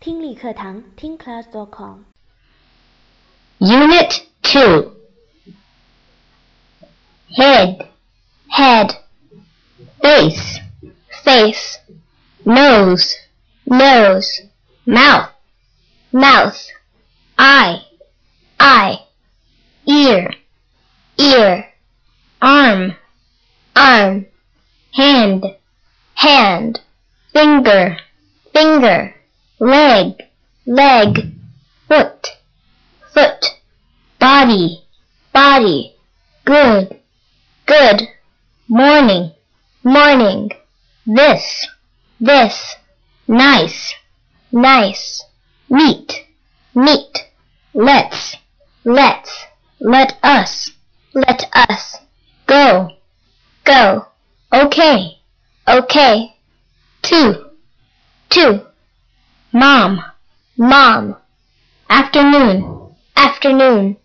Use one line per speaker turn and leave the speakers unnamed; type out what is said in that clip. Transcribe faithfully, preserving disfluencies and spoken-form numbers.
听力课堂听 class dot com
Unit two. Head, head. Face, face. Nose, nose. Mouth, mouth. Eye, eye. Ear, ear. Arm, arm. Hand, hand. Finger, finger. Leg, leg. Foot, foot. Body, body. Good, good. Morning, morning. This, this. Nice, nice. Meet, meet. Let's, let's. Let us, let us. Go, go. Okay, okay. Two, two. Mom, mom. Afternoon, afternoon.